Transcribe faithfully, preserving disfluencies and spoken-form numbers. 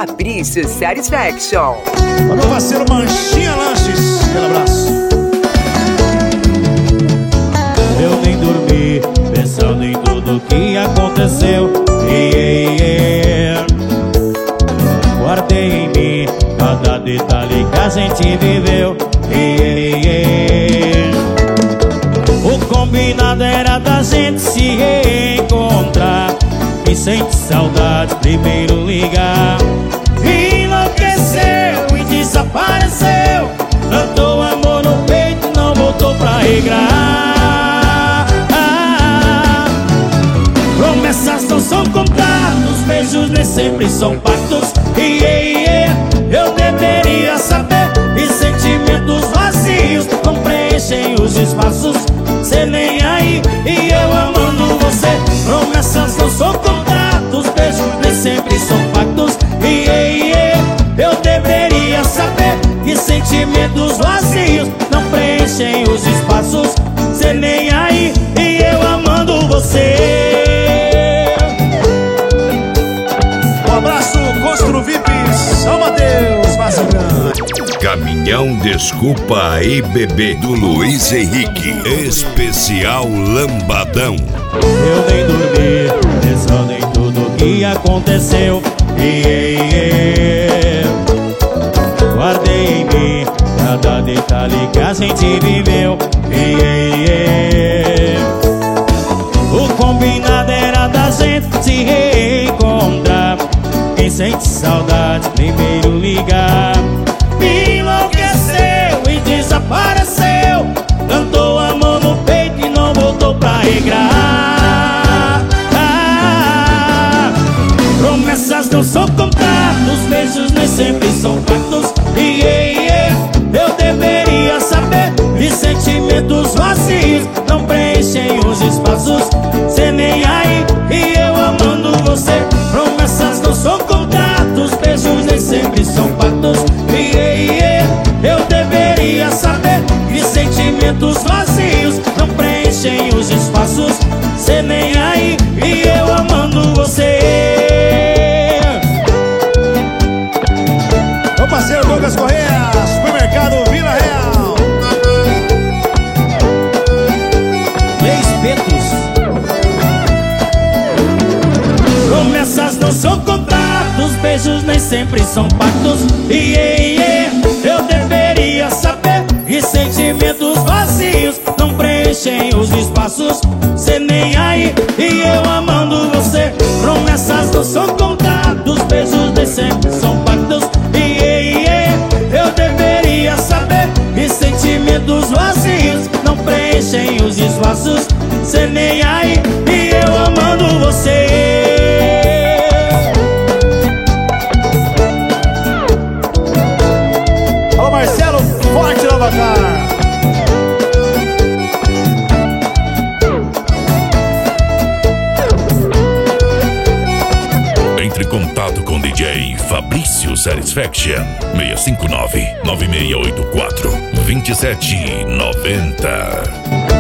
Fabrício Satisfaction. Ô meu parceiro Manchinha Lanches, aquele abraço. Eu nem dormi, pensando em tudo que aconteceu. Yeah, yeah. Guardei em mim cada detalhe que a gente viveu. Yeah, yeah. O combinado era da gente se reencontrar. Quem sente saudade primeiro ligar. Enlouqueceu e desapareceu. Plantou amor no peito e não voltou pra regrar. ah, Promessas não são comprados, beijos nem sempre são pactos. Yeah, yeah. Eu deveria saber. E sentimentos vazios não preenchem os espaços. Cê nem aí e eu amando você. Promessas não são contratos, beijos nem sempre são pactos. Yeah, yeah. Eu deveria saber que sentimentos vazios não preenchem os espaços. Cê nem aí e eu amando você. Um abraço, Constru V I P, São Mateus, Vassagran. Caminhão Desculpa aí, bebê, do Luiz Henrique. Especial Lambadão. Eu nem dormi, pensando em tudo que aconteceu. Yeah, yeah. Guardei em mim cada detalhe que a gente viveu. Yeah, yeah. O combinado era da gente se reencontrar. Quem sente saudade primeiro ligar. Enlouqueceu e desapareceu. Plantou amor no peito e não voltou pra regrar. ah, Promessas não são contratos, beijos nem sempre são pactos. Yeah, yeah. Eu deveria saber. E sentimentos vazios não preenchem os espaços. Cê nem aí e eu amando você. Promessas não são contratos, beijos nem sempre são pactos. Yeah, yeah. Eu deveria saber. E sentimentos vazios não preenchem os espaços. Cê nem aí e eu amando você. Meu parceiro Douglas Correia, Supermercado Vila Real. Três Petos. Promessas não são contratos, beijos nem sempre são pactos. Yeah, yeah. Eu deveria saber. E sentimentos vazios não preenchem os espaços. Cê nem aí e eu amando você. Promessas não são contratos, beijos nem sempre são pactos. Yeah, yeah. Eu deveria saber. E sentimentos vazios não preenchem os espaços. Cê nem aí e eu amando você. Alô Marcelo, forte Nova Car. Entre em contato com D J Fabrício Satisfaction. seis cinco nove, nove seis oito quatro, dois sete nove zero.